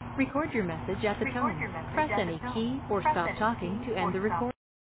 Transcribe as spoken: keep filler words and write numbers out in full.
Record your message at the Record tone. your message Press at the any tone. key or Press stop any talking key to or end the stop recording.